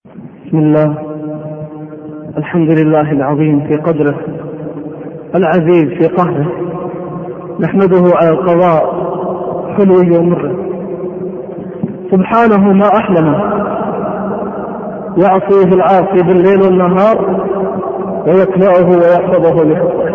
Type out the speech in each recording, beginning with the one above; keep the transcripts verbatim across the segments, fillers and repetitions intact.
بسم الله. الحمد لله العظيم في قدره العزيز في قهره، نحمده على القضاء حلوه ومره، سبحانه ما أحلمه، يعصيه العاصي بالليل والنهار ويكلأه ويحفظه لحفظه،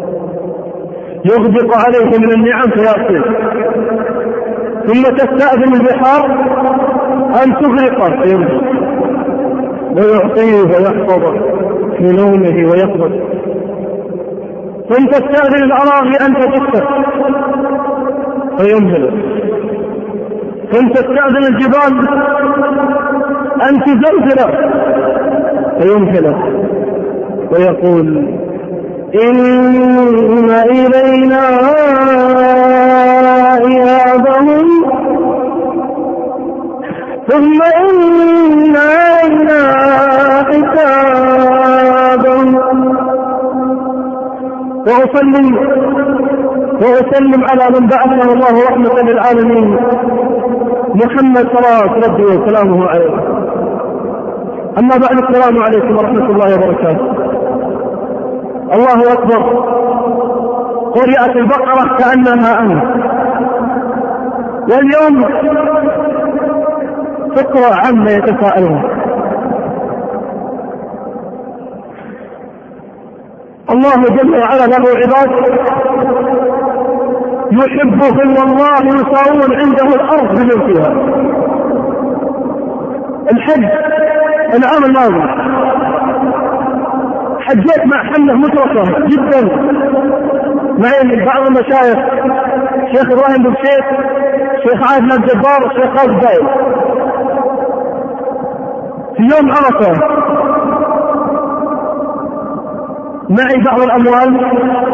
يغدق عليه من النعم فيعصيه، ثم تستأذن البحار أن تغرقه فيرجع ويعطيه ويحفظه في نومه ويقظه، ثم تستأذن الأراضي أن تدفه فيمهله، ثم تستأذن الجبال أن تزلزله فيمهله ويقول إن إلينا إيابهم ثم إن علينا حسابهم. وأسلم وأسلم على من بعثه الله رحمة للعالمين محمد صلوات ربي وسلامه عليه. أما بعد، السلام عليكم ورحمة الله وبركاته. الله أكبر. قرأت البقرة كأنها أمس، واليوم فكرة عامة يتساءلون. الله جل وعلا له عباد يحبهم والله يساوون عنده الأرض بمن فيها. الحج العام الماضي حجيت مع حمله مترفة جدا معي بعض المشايخ، شيخ إبراهيم بن شيخ، شيخ عادل الجبار، شيخ خالد دايل، في يوم عرفة معي بعض الأموال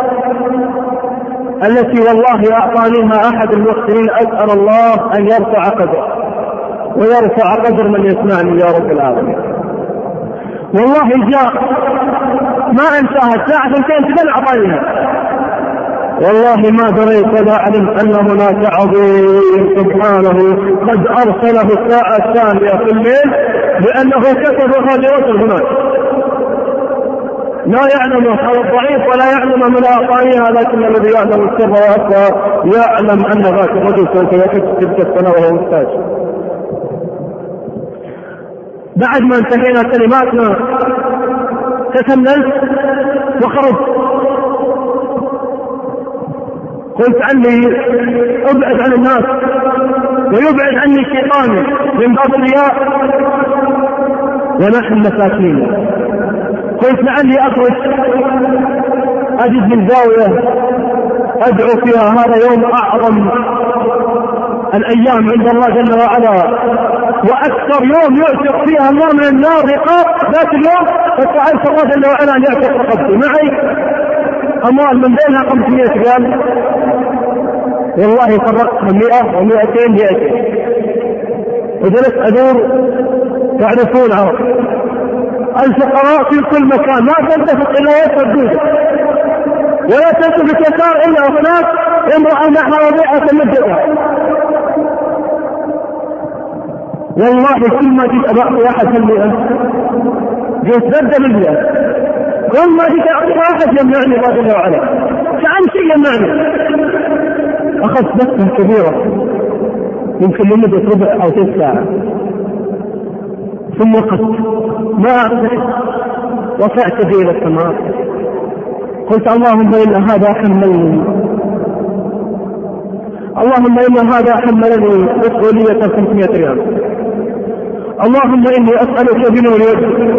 التي والله أعطانيها أحد المحسنين، أسأل الله أن يرفع قدره ويرفع قدر من يسمعني يا رب العالمين. والله جاء ما أنساها الساعة ثنتين تبنى أعطانيها، والله ما دريت ولا علمت أن هناك عظيم سبحانه قد أرسله الساعة الثانية في الليل، لأنه كتب غادرة هناك لا يعلم هذا الضعيف ولا يعلم من أعطانيها، لكن الذي يعلم السر وأخفى يعلم أن ذاك الرجل سوف يكتب تلك السنة وهو محتاج. بعد ما انتهينا كلماتنا تكلمت وخرجت، قلت عني ابعد عن الناس ويبعد عني الشيطان من باب الرياء ونحن مساكين. قلت لعلي اخرج اجد من زاويه ادعو فيها، هذا يوم اعظم الايام عند الله جل وعلا، واكثر يوم يعتق فيها الله من النار رقاب ذات اليوم، فسألت الله جل وعلا ان يعتق رقبتي. معي اموال من بينها خمسمائة ريال، والله فرقتها مئة ومئتين مئتين، وجلست ادور. تعرفون عرب الفقراء في كل مكان، لا تلتفت الا يسر جودك، ولا تلتفت يسار الا هناك امرأة معها وضيعة مدتها. والله كل ما جيت أبعطي واحد المئة جيت بدل المئة، كل ما جيت أعطي واحد يمنعني الله جل وعلا، كأن شيء يمنعني. أخذت بسمة كبيرة يمكن لمدة ربع أو ثلث ساعة، ثم وقفت ما أعطيت وصعت بي إلى السماء، قلت اللهم إن هذا حملني، اللهم إن هذا حملني مسؤولية خمسمائة ريال، اللهم إني أسألك بنور وجهك،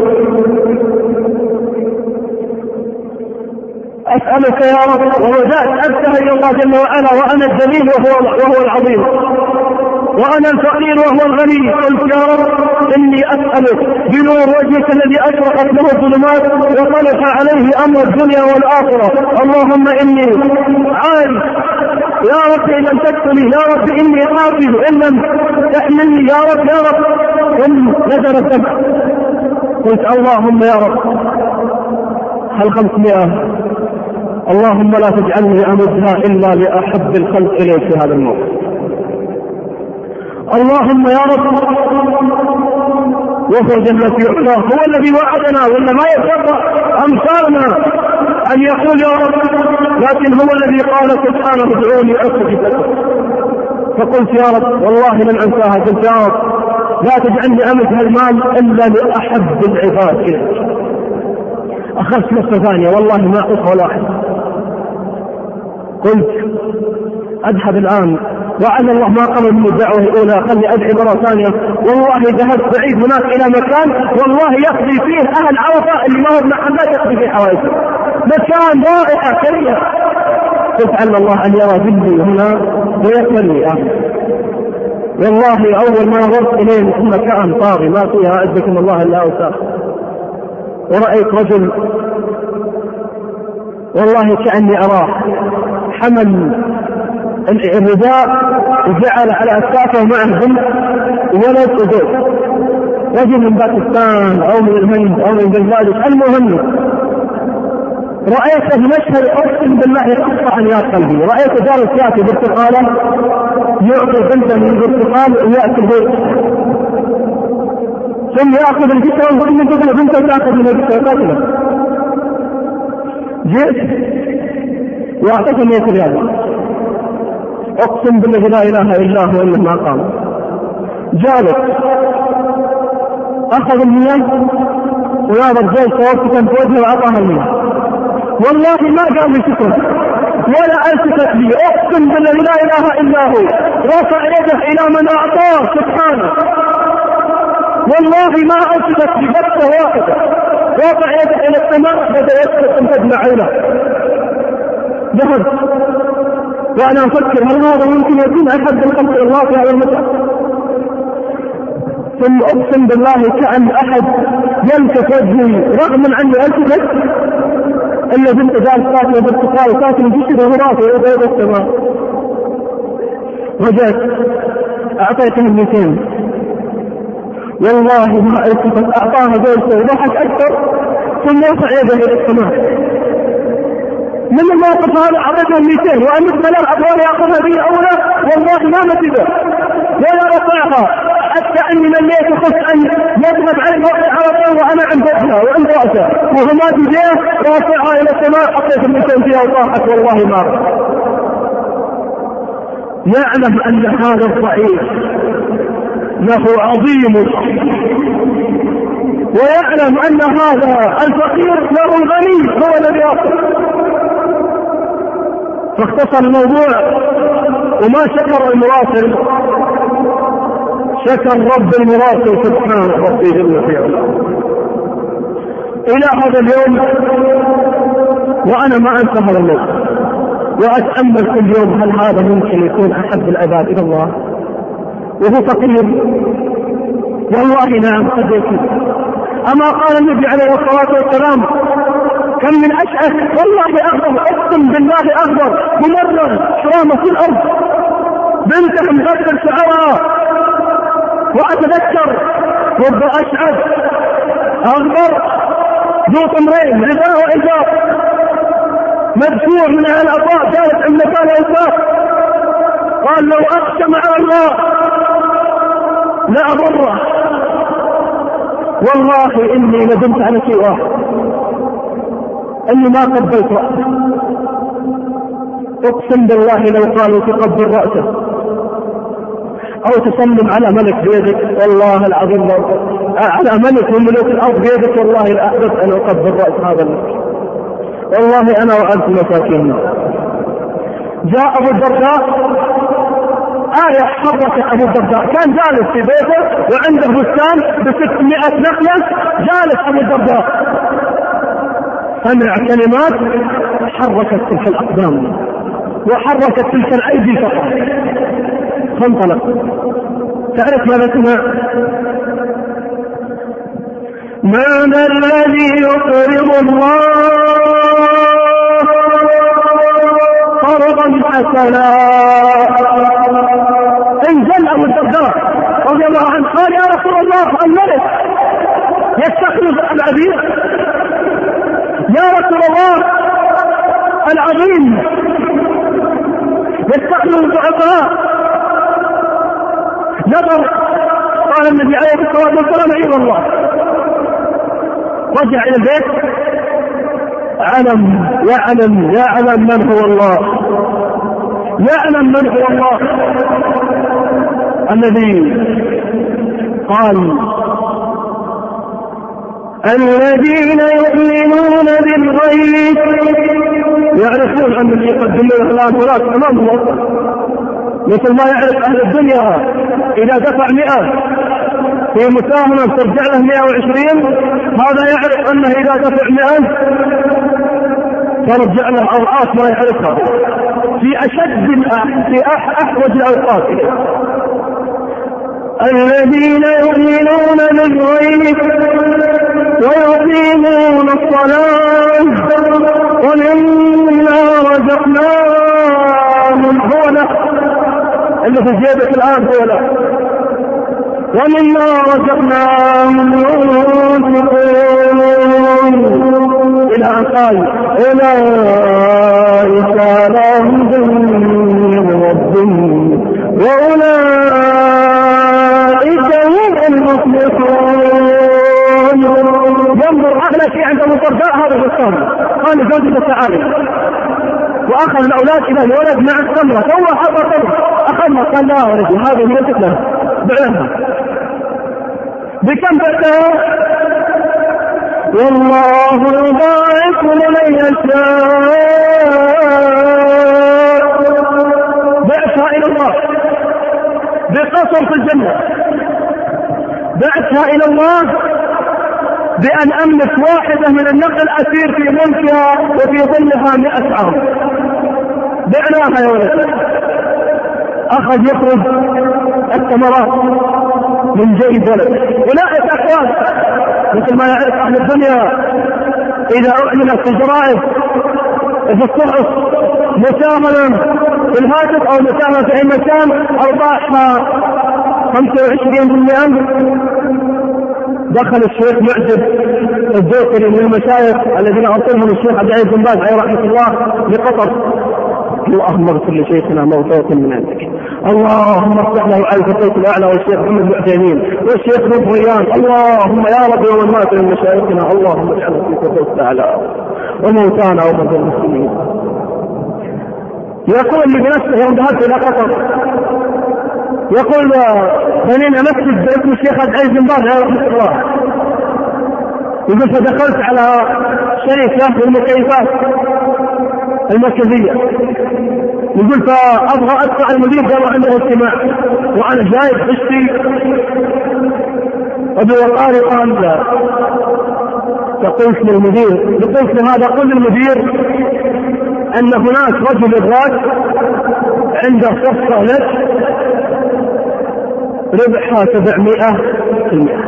أسألك يا رب، وبدأت أبتهل إلى الله جل وعلا وأنا الذليل وهو, وهو العظيم، وأنا الفقير وهو الغني. قلت يا رب إني أسألك بنور وجهك الذي أشرقت له الظلمات وطلع عليه أمر الدنيا والآخرة، اللهم إني عارف يا رب إن لم تكفني، يا رب إني حافظ إن لم تحملني، يا رب يا رب إن نزل الدمع. قلت اللهم يا رب هل خمسمائة، اللهم لا تجعلني أمدها إلا لأحب الخلق إليك في هذا الموت. اللهم يا رب وهو جل في علاه هو الذي وعدنا ولا ما يتوقع أمثالنا أن يقول يا رب، لكن هو الذي قال سبحانه ادعوني أستجب لكم. فقلت يا رب والله لن أنساها، قلت يا رب لا تجعلني أملك هالمال إلا لأحب العباد إليك. أخذت نفسه ثانية والله ما أخذ ولا أحد. قلت أذهب الآن وعلى الله ما قبل من الدعوة الأولى، خلي أدعي مرة ثانية. والله ذهبت بعيد هناك إلى مكان والله يقضي فيه أهل عرفة اللي ما هو محلات يقضي فيه حوائجه، مكان رائع كريم. قلت على الله أن يرى جلدي هنا ويسألني آخر. والله أول ما نظرت إليه ثم مكان طاغي ما فيها أعزكم الله إلا أوساخ، ورأيت رجل والله كأني أراه حمل الرداء وجعل على أكتافه معه بنت ولد وزوج، رجل من باكستان أو من الهند أو من بنغلاديش، المهم رأيت المشهد أقسم بالله يقطع عن يا قلبي. رأيت جالس يأتي برتقالة يعطي بنته من البرتقال ويأكل بيت، ثم يأخذ الجسر وثم يقول بنته تأخذ من الجسر تأكله. جئت وأعطيته مئة ريال، أقسم بالله لا إله إلا هو إنه ما قام. جالس أخذ المياه وناظر زي صوتي كان في وجهه وأعطاها المياه، والله ما قال لي شكرا ولا التفت لي، اقسم بالله لا اله الا هو. رفع يده الى من اعطاه سبحانه، والله ما التفت لي بس واحده، رفع يده الى السماء بدا يسكت من تدمع عينه. ذهبت وانا افكر هل هذا ممكن يكون احد الخلق الله في هذا المكان؟ ثم اقسم بالله كأن احد يلتف وجهي رغم عني التفت إلا بنت جالس تاكل بالتقال وتاكل جسده وراسه ويبيض السماء. رجعت أعطيته مئتين والله ما التفت، أعطاها زوجته وضحك أكثر ثم يرفع يده إلى السماء. من الموقف هذا أعطيته مئتين وأمثل ملال أطوال يأخذها بي أولى والله ما نتبه ولا رفعها، حتى أني من ليت خص أن يذهب عن الوقت على طول وأنا عند وجهها وعند رأسها وهما بجيه رافعها إلى السماء. حطيت المثل فيها وطاحت والله ما رفع. يعلم أن هذا الضعيف له عظيم ويعلم أن هذا الفقير له الغني هو الذي يأخذ. فاختصر الموضوع وما شكر المراسل، شكر رب المراسل سبحانه ربي جل في علاه. إلى هذا اليوم وأنا ما أنسى هذا الموقف وأتأمل كل يوم هل هذا ممكن يكون أحب العباد إلى الله وهو فقير؟ والله نعم قد يكون. أما قال النبي عليه الصلاة والسلام كم من أشعث والله أغضب، أقسم بالله أغضب ممرر شرامة في الأرض بنته مغسل شعرها، وأتذكر رب أشعث أغبر ذو طمرين غذاء وإنفاق مدفوع من أهل الأطاء جالس عند مكان الإنفاق، قال لو أقسم على الله لأضره. والله إني ندمت على شيء واحد، إني ما قبلت رأسه. أقسم بالله لو قالوا تقبل رأسه أو تسلم على ملك بيدك والله العظيم على ملك من ملوك الأرض بيدك والله الأحدث أن أقبل رأس هذا الملك. والله أنا وأنت مساكين. جاء أبو الدرداء آية حركت أبو الدرداء، كان جالس في بيته وعنده بستان بستمائة نخلة، جالس أبو الدرداء سمع كلمات حركت تلك الأقدام وحركت تلك الأيدي فقط فانطلق. تعرف ماذا سمع؟ من الذي يقرض الله قرضا حسنا؟ انزل أبو الدرداء رضي الله عنه قال يا رسول الله الملك يستخلص العبيد، يا رسول الله العظيم يستخلص الضعفاء. نظر قال النبي عليه الصلاة والسلام اي والله. رجع الى البيت علم يعلم يعلم من هو الله، يعلم من هو الله الذي قال الذين يؤمنون بالغيب يعرفون أن اللي يقدم له الآن هناك أمام الله، مثل ما يعرف أهل الدنيا إذا دفع مئة في مساهمة ترجع له مئة وعشرين، هذا يعرف أنه إذا دفع مئة ترجع له أوقات ما يعرفها في أشد في أحوج الأوقات. الذين يؤمنون بالغيب ويقيمون الصلاة ومما رزقناهم هو له اللي في جيبك الآن هو له ومما رزقناهم ينفقون إلى أن قال أولئك على هدى من ربهم وأولئك هم المفلحون. ينظر أغلى شيء عند أبو الدرداء هذا الرسول قال لزوجته تعالى وأخذ الأولاد إلى الولد مع التمرة هو حط تمرة أخذنا قال لا ولدي هذه هي له بعلمها بكم بعتها؟ والله يضاعف لمن يشاء. بعتها إلى الله بقصر في الجنة، بعتها إلى الله بأن أملك واحدة من النقل أسير في ملكها وفي ظلها مئة عام. بعناها يا ولد. أخذ يخرج الثمرات من جيد ولد. أولئك أخوان مثل ما يعرف أهل الدنيا إذا أعلنت في الجرائد في الصحف مساهمة في الهاتف أو مساهمة في أي مكان أرباحها خمسة وعشرين بالمئة. دخل الشيخ معجب الدوكري من المشايخ الذين أرسلهم الشيخ عبد العزيز بن باز عليه رحمة الله لقطر. اللهم اغفر لشيخنا موتوة من عندك، اللهم افتح له على الفتية الأعلى والشيخ محمد بن عثيمين والشيخ نور ريان، اللهم يا رب ومن مات من مشايخنا اللهم اجعله في فتية الأعلى وموتانا وموتى المسلمين. يقول لي بنفسه يوم ذهبت إلى قطر يقول بنينا مسجد باسم الشيخ عبد العزيز بن باز عليه رحمة الله. يقول فدخلت على شركة للمكيفات المركزية، يقول فأبغى أدفع المدير قالوا عنده اجتماع وأنا جايب حشتي أبي وقال قال لا. فقلت للمدير قلت لهذا قل للمدير أن هناك رجل إبراج عنده صفقة لك ربحها سبعمائة في المئة.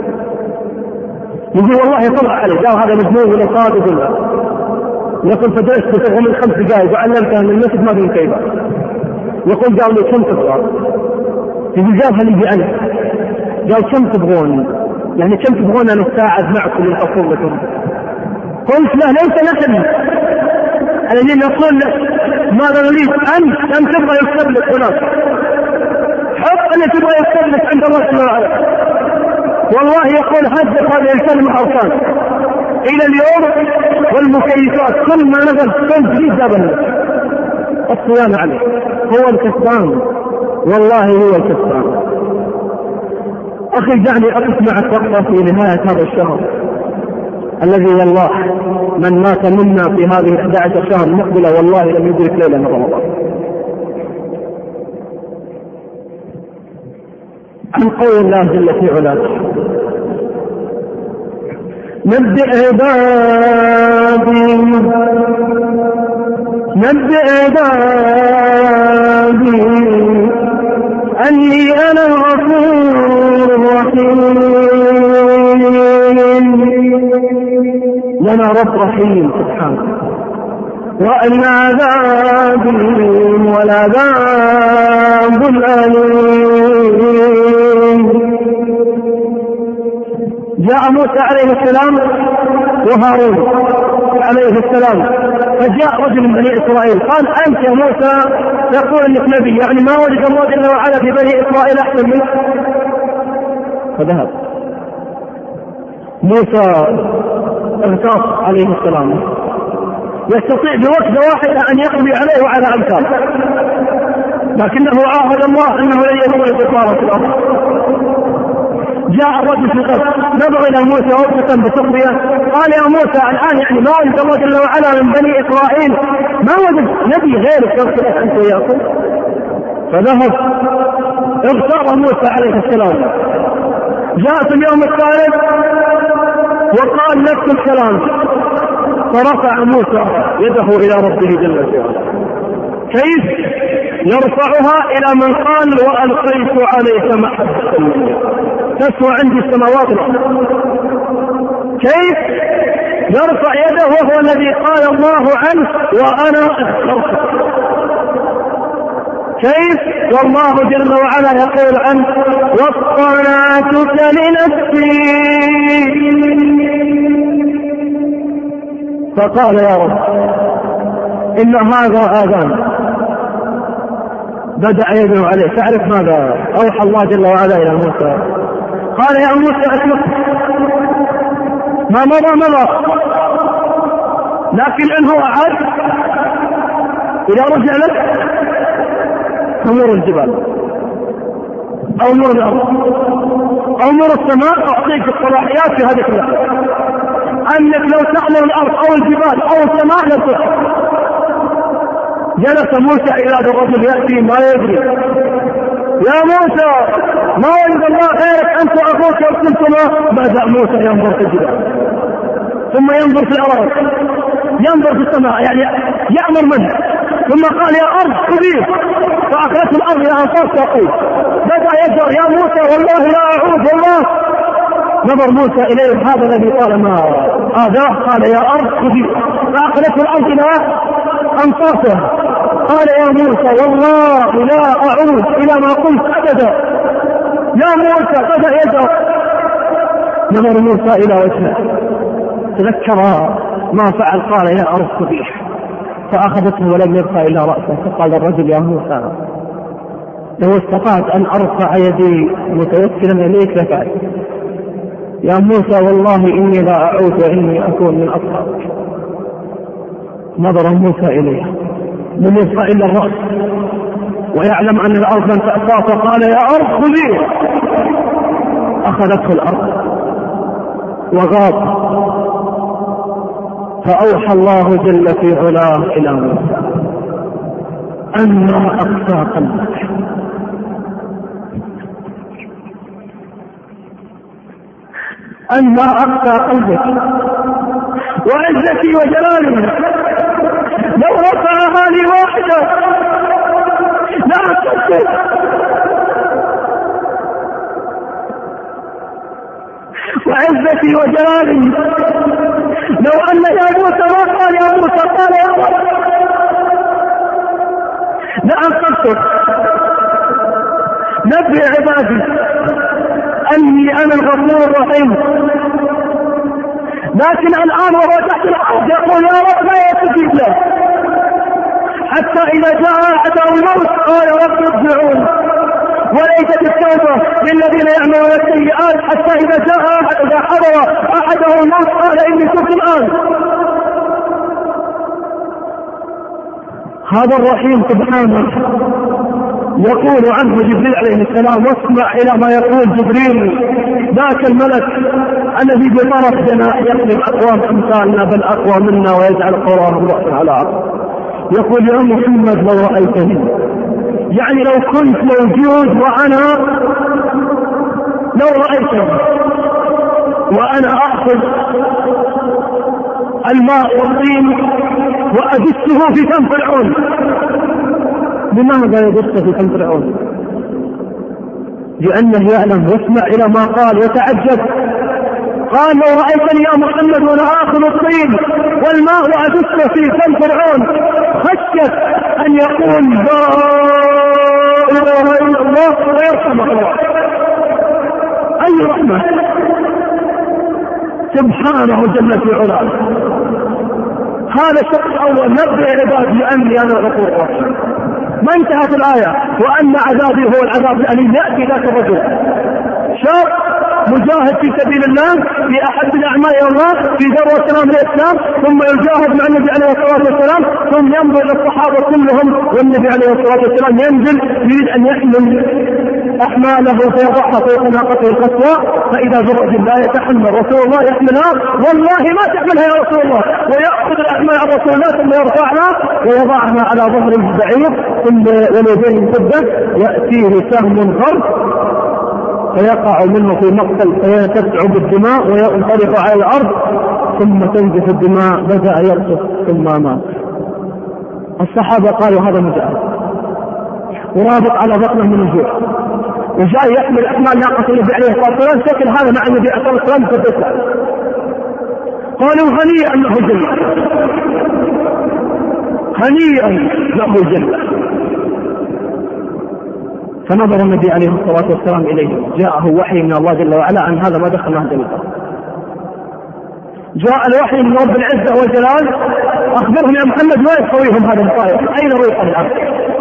يقول والله طلع عليه قال هذا مجنون ولا صادق ولا. يقول فدرست بتغم من خمس دقائق وعلمتها من المسجد ما في كيفه. يقول قال لي كم تبغى؟ يقول جابها لي بألف. قال كم تبغون؟ يعني كم تبغون أن أساعد معكم من أصولكم؟ قلت له ليس نحن الذين نقول لك ماذا نريد أنت أن تبغى يكتب لك هناك، حط أن تبغى يكتب لك عند الله سبحانه وتعالى. والله يقول هدف هذه الكلمة أركان إلى اليوم والمكيفات كل ما نزل كل جديد جابنا الصيانة عليه. هو الكسبان والله هو الكسبان. أخي دعني أقف معك وقفة في نهاية هذا الشهر الذي والله من مات منا في هذه إحدى عشر شهر مقبلة والله لم يدرك ليلة من رمضان. عن قول الله جل في علاه نبئ عبادي نبئ عبادي أني أنا الغفور الرحيم. لنا رب رحيم سبحانه وأن عذابي والعذاب الأليم. جاء موسى عليه السلام وهارون عليه السلام فجاء رجل من بني إسرائيل قال أنت يا موسى تقول أنك نبي، يعني ما وجد الله جل وعلا في بني إسرائيل أحسن منك؟ فذهب. موسى اغتاظ عليه السلام، يستطيع بوقت واحدة أن يقضي عليه وعلى أمثاله، لكنه عاهد الله أنه لن يضر الكفار في الأرض. جاء الرجل في القصر نظر إلى موسى وقفة بتقضية، قال يا موسى الآن يعني ما وجد الله جل وعلا من بني إسرائيل، ما وجد نبي غيرك يغفر أنت ويأكل؟ فذهب اغتاظ موسى عليه السلام. جاء في اليوم الثالث وقال نفس الكلام، فرفع موسى يده إلى ربه جل وعلا. كيف يرفعها؟ إلى من قال وألقيت عليك محبة مني، تسوى عندي السماوات والأرض. كيف يرفع يده وهو الذي قال الله عنه وأنا اخترتك؟ كيف والله جل وعلا يقول عنه واصطنعتك لنفسي؟ فقال يا رب إن هذا آذان. بدأ يدعو عليه. تعرف ماذا أوحى الله جل وعلا إلى موسى؟ قال يا موسى أسلك، ما مضى مضى، لكن إن هو عاد إذا رجع لك أمور الجبال أو أمور الأرض أو أمور السماء، أعطيك الصلاحيات في هذه اللحظة، أنك لو تعمل الأرض أو الجبال أو السماء لن تحصل. جلس موسى إلى الرجل يأتي ما يدري، يا موسى ما وجد الله غيرك أنت وأخوك وكنتما. بدأ موسى ينظر في الجبال ثم ينظر في الأرض ينظر في السماء، يعني يأمر منه، ثم قال يا أرض خذيه، فأخذت الأرض إلى أنفاس تقول. بدأ يجر يا موسى والله لا أعوذ والله. نظر موسى إليه هذا الذي قال ما آذاه، قال يا أرض خذيه، فأخذت الأرض إلى أنفاسها. قال يا موسى والله لا أعود إلى ما قلت أبدا. يا موسى بدأ يجر. نظر موسى إلى وجهه تذكر ما فعل، قال يا أرض خذيه، فأخذته ولم يبقى إلا رأسه. فقال الرجل يا موسى لو استطعت أن أرفع يدي متوكلا إليك لفعلت. يا موسى والله إني لا أعود وإني أكون من أصحابك. نظر موسى إليه لم يبقى إلا الرأس ويعلم أن الأرض لن تأتاه، فقال يا أرض خذيه، أخذته الأرض وغاب. فأوحى الله جل في علاه إلى موسى أن أقسى قلبك، أن أقسى قلبك وعزتي وجلالي لو رفعها لي واحدة لا أستطيع. وعزتي وجلالي لو أن يا موسى ما قال يا موسى قال يا رب لأنقذتك. نبئ عبادي أني أنا الغفور الرحيم. لكن الآن وهو تحت الأرض يقول يا رب لا يستجيب له، حتى إذا جاء أحده الموت قال رب ارجعون، وليست التوبة للذين يعملون السيئات حتى إذا جاء أحد إذا حضر أحده الموت قال إني تبت الآن. هذا الرحيم سبحانه يقول عنه جبريل عليه السلام واسمع إلى ما يقول جبريل ذاك الملك الذي بطرف جناح يقلب أقوام أمثالنا بل أقوى منا ويجعل قواهم رأسا على عقب. يقول يا محمد لو رأيتني، يعني لو كنت موجود وأنا لو رأيتني وأنا أخذ الماء والطين وأدسه في فم فرعون. لماذا يدس في فم فرعون؟ لأنه يعلم. واسمع إلى ما قال وتعجب، قال لو رأيتني يا محمد وأنا آخذ الطين والماء وأدسه في فم فرعون خشيت أن يقول لا إله إلا الله ويرحم الله. أي رحمة سبحانه جل في علاه. هذا الشق الأول نبئ عبادي أني أنا الغفور الرحيم. ما انتهت الآية وأن عذابي هو العذاب الأليم. يأتي ذاك الرجل شاب مجاهد في سبيل الله في أحب الأعمال إلى الله في ذروة سلام الإسلام، ثم يجاهد مع النبي عليه الصلاة والسلام، ثم ينظر إلى الصحابة كلهم والنبي عليه الصلاة والسلام ينزل يريد أن يحمل أحماله فيضعها فوق ناقته القصوى، فإذا برأت الله يتحمل رسول الله يحملها، والله ما تحملها يا رسول الله، ويأخذ الأحمال عن رسول الله ثم يرفعها ويضعها على ظهر البعير ثم واليدين الفضة، يأتيه سهم غرب فيقع منه في مقتل فيتسع بالدماء وينطلق على الأرض ثم تنزف الدماء، بدأ يرقص ثم مات. الصحابة قالوا هذا مجاهد ورابط على بطنه من الجوع وجاي يحمل أحمال ناقة النبي عليه الصلاة والسلام، شكل هذا مع النبي عليه الصلاة والسلام فبسع. قالوا هنيئا له الجنة، هنيئا له الجنة. فنظر النبي عليه الصلاة والسلام إليه، جاءه وحي من الله جل وعلا أن هذا ما دخل نهج الإسلام. جاء الوحي من رب العزة والجلال أخبرهم يا محمد ما يستويهم هذا الطائر، أين روحه الأرض؟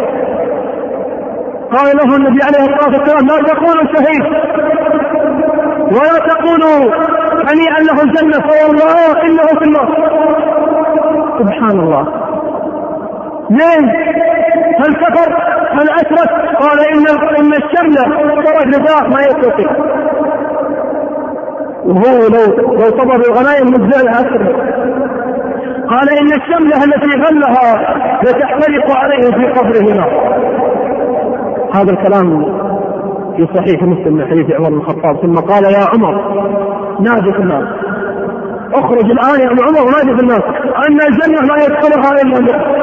قال له النبي عليه الصلاة والسلام لا تقولوا شهيد ولا تقولوا هنيئا له الجنة فوالله إنه في النار. سبحان الله. ليه؟ هل كفر؟ هل أشرك؟ قال إن إن الشملة خرج لذاق ما يستطيع، وهو لو لو صبر الغنائم نزلها أكثر. قال إن الشملة التي غلها لتحترق عليه في قبره نار. هذا الكلام في صحيح مسلم من حديث عمر بن الخطاب. ثم قال يا عمر نادي في الناس، اخرج الآن يا عمر ونادي في الناس أن الجنة لا يدخلها إلا الله.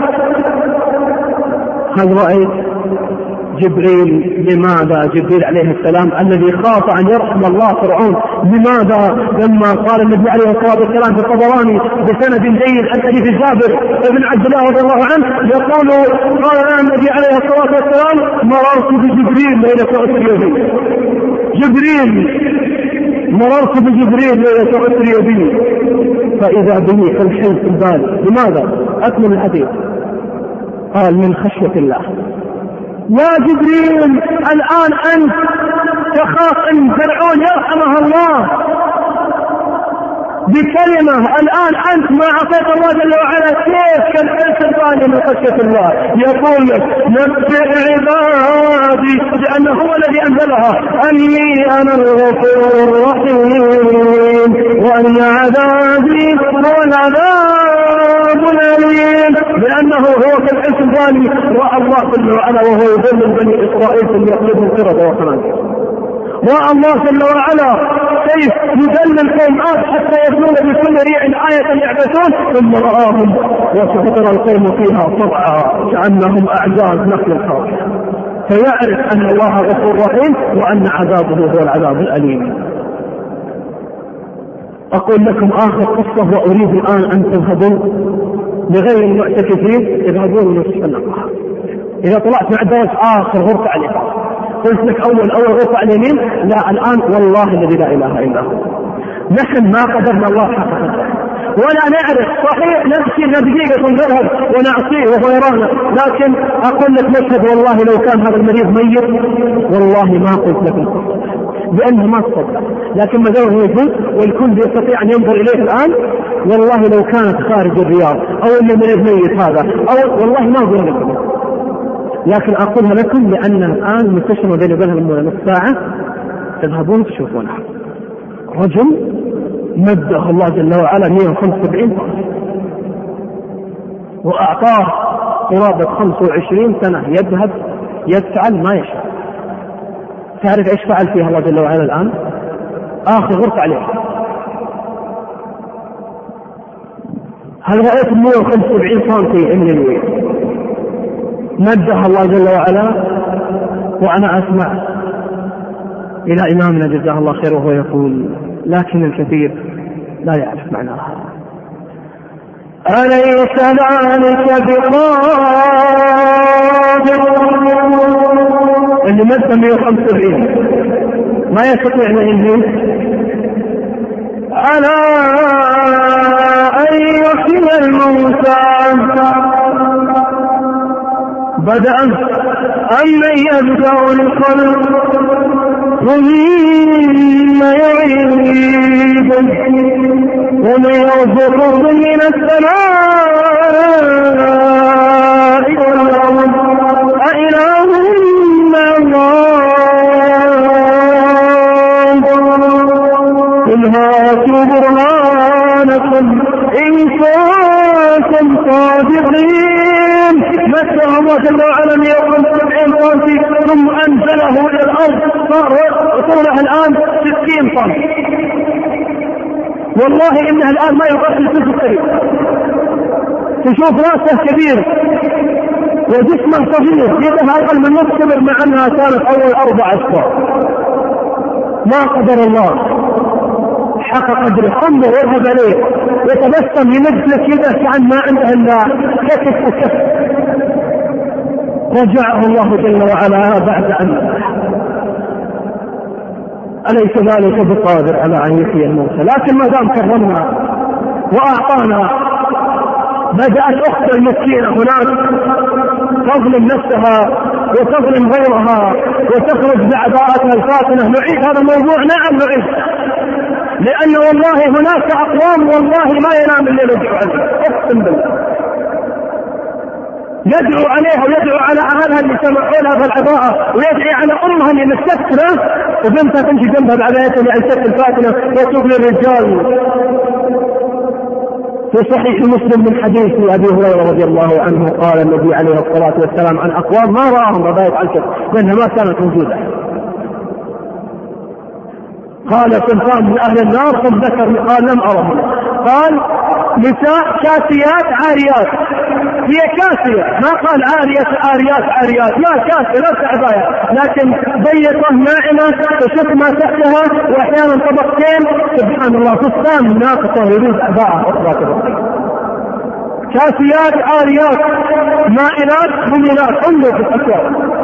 هل رأيت جبريل؟ لماذا جبريل عليه السلام الذي خاف أن يرحم الله فرعون، لماذا لما قال النبي عليه الصلاة والسلام في الطبراني بسند جيد عن حديث جابر بن عبد الله رضي الله عنه يقول قال لنا النبي عليه الصلاة والسلام مررت بجبريل ليلة أسري بي، جبريل مررت بجبريل ليلة أسري بي فإذا به في الحلم في البال. لماذا؟ أكمل الحديث. قال من خشية الله. يا جبريل الآن أنت تخاف أن فرعون يرحمها الله بكلمة، الآن أنت ما عصيت الله جل وعلا، كيف كان الإنسان من خشية الله؟ يقول لك نبئ عبادي لأنه هو الذي أنزلها أني أنا الغفور الرحيم وأن عذابي هو العذاب الأليم، لأنه هو كالإنسان رأى الله جل وعلا وهو يذل بني إسرائيل ثم يقلبهم قردة وخنازير، رأى الله جل وعلا كيف يذل القوم حتى يبنون بكل ريع آية يعبثون، ثم رآهم وسقط القوم فيها صرعى كأنهم أعجاز نخل خاوية، فيعرف أن الله غفور رحيم وأن عذابه هو العذاب الأليم. أقول لكم آخر قصة وأريد الآن أن تذهبوا لغير المعتكفين، اذهبوا لنصف النقاء. إذا طلعت مع الدرس آخر غرفة على اليسار، قلت لك أول أول غرفة على اليمين، لا الآن والله الذي لا إله إلا هو نحن ما قدرنا الله حق قدره ولا نعرف. صحيح نمشي دقيقة نذهب ونعصيه وهو يرانا، لكن أقول لك مشهد والله لو كان هذا المريض ميت والله ما قلت لكم لأنه ما صدق، لكن ما دام هو يجوز والكل يستطيع أن ينظر إليه الآن، والله لو كانت خارج الرياض أو أن المريض ميت هذا أو والله ما أقول لكم، لكن أقولها لكم لأن الآن مستشفى بين وبينها نصف ساعة تذهبون تشوفونها. رجل مده الله جل وعلا مئة وخمسة وسبعين وأعطاه قرابة خمسة وعشرين سنة يذهب يفعل ما يشاء. تعرف إيش فعل فيها الله جل وعلا الآن؟ آخر غرفة عليه. هل رأيت مئة وخمسة وسبعين سنتي من الوين مدها الله جل وعلا؟ وأنا أسمع إلى إمامنا جزاه الله خير وهو يقول لكن الكثير لا يعرف معناها. أليس ذلك بقادر اللي مدة مئة وخمسة وسبعين ما يستطيع أن ينهي على أن يحيي الموتى بدءا أمن يبدأ الخلق ثم يعيدكم ومن يرزقكم من السماء والأرض أإله مع الله قل هاتوا برهانكم إن كنتم صادقين. متى الله جل وعلا يقول سبعين طن ثم أنزله إلى الأرض صار طوله الآن ستين طن. والله إنها الآن ما يقص الجزء القريب. تشوف راسه كبير وجسمه صغير يدها أقل من نص كبر مع أنها كانت أول أربع أشهر. ما قدر الله حق قدره. انظر وارهب عليه يتبسم يمد لك يده كأن ما عنده إلا كتف وكف. رجعه الله جل وعلا بعد أن أليس ذلك بقادر على أن يحيي الموتى. لكن ما دام كرمنا وأعطانا بدأت أخت المسكينة هناك تظلم نفسها وتظلم غيرها وتخرج بأعداءاتها الفاتنة. نعيد هذا الموضوع؟ نعم نعيد، لأن والله هناك أقوام والله ما ينام الليل يدعو عليها. أقسم بالله يدعو عليها ويدعو على أهلها اللي سمعوا لها بالعباءة ويدعي على أمها اللي مستكثرة وبنتها تمشي جنبها بعبايتها اللي عن ست الفاتنة وتشوف للرجال. في صحيح مسلم من حديث أبي هريرة رضي الله عنه قال النبي عليه الصلاة والسلام عن أقوام ما رأهم رباية عنك لأنها ما كانت موجودة. قال صنفان من أهل النار ثم ذكر قال لم أرهم. قال نساء كاسيات عاريات. هي كاسية ما قال عاريات عاريات عاريات، لا كاسية لا عباية لكن ضيقة ناعمة تشوف ما تحتها وأحيانا طبقتين سبحان الله فستان ناقصة يريد عباءة أخرى. كاسيات عاريات مائلات مميلات. انظر في الأسواق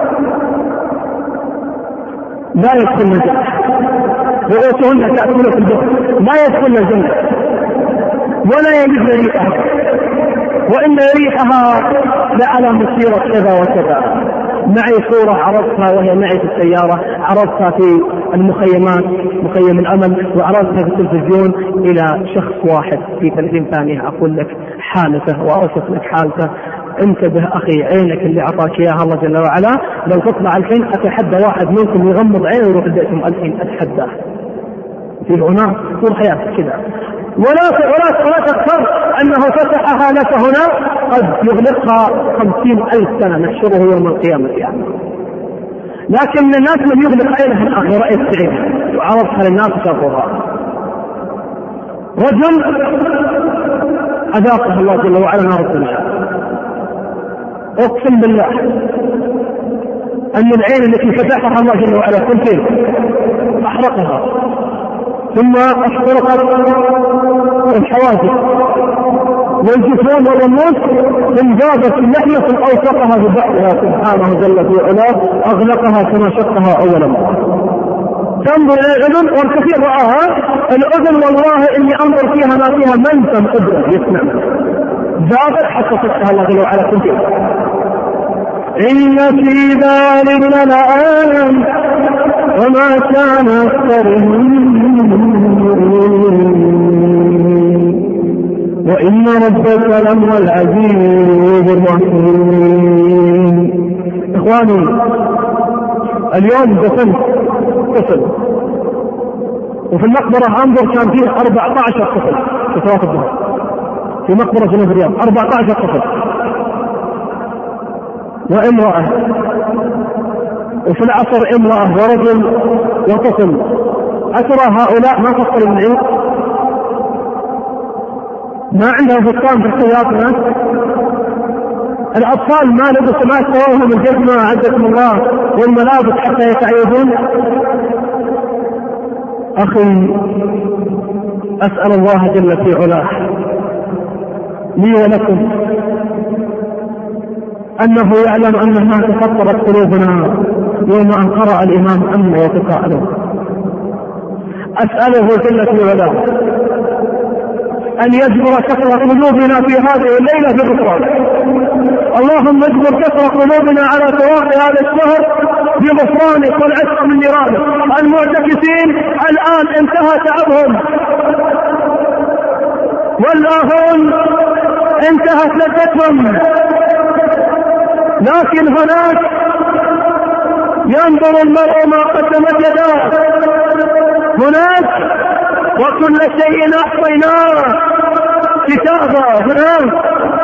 لا يدخل الجنة. رؤوسهن تأكل في البحر لا يدخل الجنة ولا يجد ريحها وإن ريحها لعلى مسيرة كذا وكذا. معي صورة عرضتها وهي معي في السيارة، عرضتها في المخيمات مخيم الأمل وعرضتها في التلفزيون إلى شخص واحد في ثلاثين ثانية أقول لك حالته وأوصف لك حالته. انتبه أخي عينك اللي أعطاك إياها الله جل وعلا. لو تطلع الحين أتحدى واحد منكم يغمض عينه ويروح البيتهم الحين أتحداه في العناء طول حياتك كذا ولا ولا ولا تختار أنه فتحها لك هنا قد يغلقها خمسين ألف سنة نحشره يوم القيامة يعني. لكن من الناس من يغلق عينها الآخر رأي السعيد وعرضها للناس شافوها. رجل أذاقه الله جل وعلا نار الدنيا. أقسم بالله أن العين التي فتحها الله جل وعلا كنتين أحرقها ثم احترقت الحواجز والجفون والرموز ثم جابت اللحمة ثم أوثقها ببعضها سبحانه جل في علاه أغلقها كما شقها أول مرة. تنظر إلى الأذن والكثير رآها الأذن والله إني أنظر فيها ما فيها منتم أبرة يسمع جابت حتى فتحها الله جل وعلا كنتين. إن في ذلك لآية وما كان أكثرهم وإن ربك لهو العزيز الرحيم. إخواني اليوم دفنت طفل وفي المقبرة أنظر كان فيه أربعة عشر طفل في صلاة الظهر في مقبرة جنوب الرياض. أربعة عشر طفل وامرأة وفي العصر امرأة ورجل وطفل. أترى هؤلاء ما فصلوا من العيد؟ ما عندهم فطان في احتياطنا؟ الأطفال ما لبسوا ما سووهم الجزمة عزكم الله والملابس حتى يتعيدون. أخي أسأل الله جل في علاه لي ولكم أنه يعلم أنها تفطرت قلوبنا يوم أن قرأ الإمام أما يتساءلون. أسأله جل في علاه أن يجبر كسر قلوبنا في هذه الليلة بالغفران. اللهم اجبر كسر قلوبنا على سواق هذا الشهر بغفرانك والعتق من نيرانك. المعتكفين الآن انتهى تعبهم، والآخرون انتهت لذتهم، لكن هناك ينظر المرء ما قدمت يداه. هناك وكل شيء أحصيناه كتابا. هناك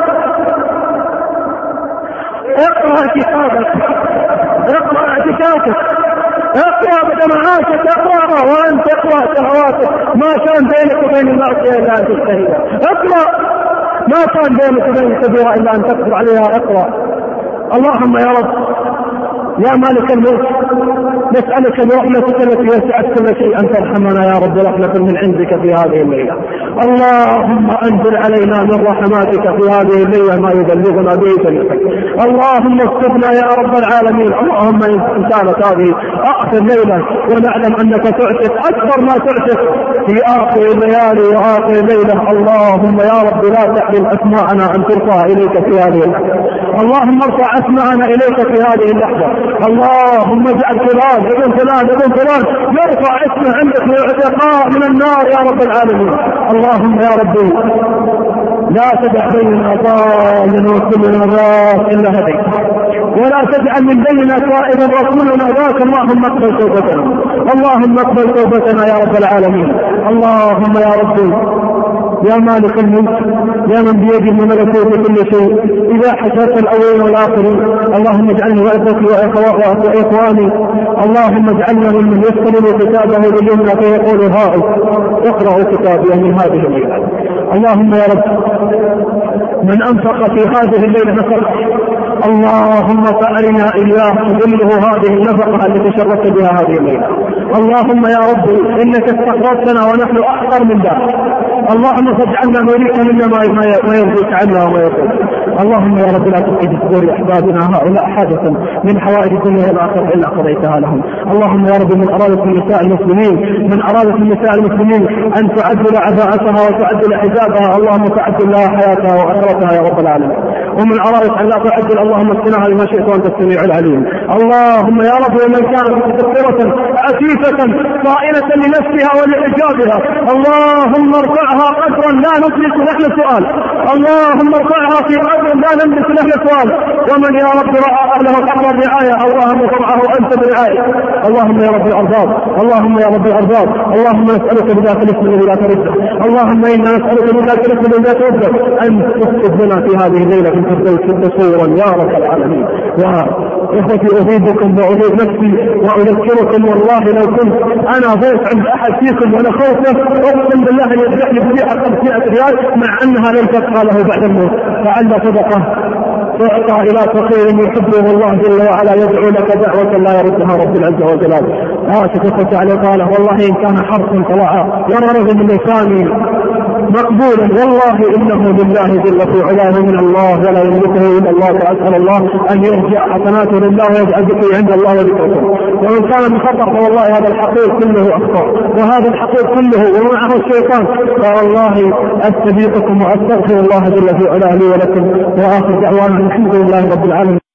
اقرأ كتابك، اقرأ اعتكافك، اقرأ بدمعاتك، اقرأ وانت اقرأ شهواتك. ما كان بينك وبين المعصية إلا أن تجتهدها. اقرأ ما كان بينك وبين الكبيرة إلا أن تكفر عليها. اقرأ. اللهم يا رب يا مالك الملك نسألك برحمتك التي وسعت كل شيء أن ترحمنا يا رب رحمة من عندك في هذه الليلة. اللهم أنزل علينا من رحماتك في هذه الليلة ما يبلغنا به جنتك. اللهم استرنا يا رب العالمين. اللهم إن كانت هذه آخر ليلة ونعلم أنك تعتق أكثر ما تعتق في آخر الليالي وآخر ليلة، اللهم يا رب لا تحرم أسماعنا أن ترفع إليك في هذه اللحظة. اللهم ارفع أسماعنا إليك في هذه اللحظة. اللهم اجعل فلان ابن فلان ابن فلان يرفع اسمه عندك للاعتقاء من النار يا رب العالمين. اللهم يا ربي لا تدع بيننا ضال وكلنا ضال إلا هديت، ولا تجعل من بيننا طائرا وكلنا ذاك. اللهم اقبل توبتنا، اللهم اقبل توبتنا يا رب العالمين. اللهم يا ربي يا مالك الملك يا من بيده ملكوت كل شيء، إذا حشرت الأولين والآخرين اللهم اجعلني وأخوتي وإخواني اللهم اجعلنا ممن يستلم كتابه باليمنى فيقول هاؤم اقرأوا كتابي من هذه الليلة. اللهم يا رب من أنفق في هذه الليلة نفقه اللهم فأرنا إياه تظله هذه النفقة التي شرفت بها هذه الليلة. اللهم يا رب إنك استقرضتنا ونحن أحقر من ذلك. اللهم فاجعلنا نريك منا ما يرضيك عنا وما يرضيك. اللهم يا رب لا تقضي بصدور أحبابنا هؤلاء حاجة من حوائج الدنيا والآخرة إلا قضيتها لهم. اللهم يا رب من أرادت النساء المسلمين من أرادت النساء المسلمين أن تعدل عباءتها وتعدل حجابها اللهم تعدل لها حياتها وآخرتها يا رب العالمين. ومن أرادت أن لا تعدل اللهم اسقناها بما شئت وأنت السميع العليم. اللهم يا رب ومن كانت متكبرة عفيفة صائلة لنفسها ولحجابها اللهم ارفعها قدرا لا نجلس نحن سؤال. اللهم ارفعها في قدر لا نجلس نحن سؤال. ومن يا رب رأى أهله حق الرعاية اللهم ارفعه أنت برعاية. اللهم يا رب الأرباب اللهم يا رب الأرباب اللهم نسألك بذاك الاسم الذي لا ترده. اللهم إنا نسألك بذاك الاسم الذي لا ترده أن تسقط لنا في هذه الليلة في الفردوس تصورا يا رب العالمين. إخوتي أريدكم وأريد نفسي وأذكركم والله لو كنت أنا ضيف عند أحد فيكم وأنا خوفه أقسم بالله أن يفتح لي بديعة خمسمائة ريال مع أنها لن تبقى له بعد الموت. فعل صدقة تعطى إلى فقير يحبه الله جل وعلا يدعو لك دعوة لا يردها رب العزة وجلاله. آسف إخوتي عليه قال والله إن كان حرف طلع ورغم من لساني مقبولا والله إنه لله جل في علاه من الله ولا يملكه إلا الله. فأسأل الله أن يرجع حسناته لله ويجعل ذكري عند الله وذكركم. ومن كان من خطر فوالله هذا الحقيق كله أخطر وهذا الحقيق كله ومعه الشيطان. فوالله أستبيقكم وأستغفر الله جل في علاه لي ولكم. وآخر دعوانا الحمد لله رب العالمين.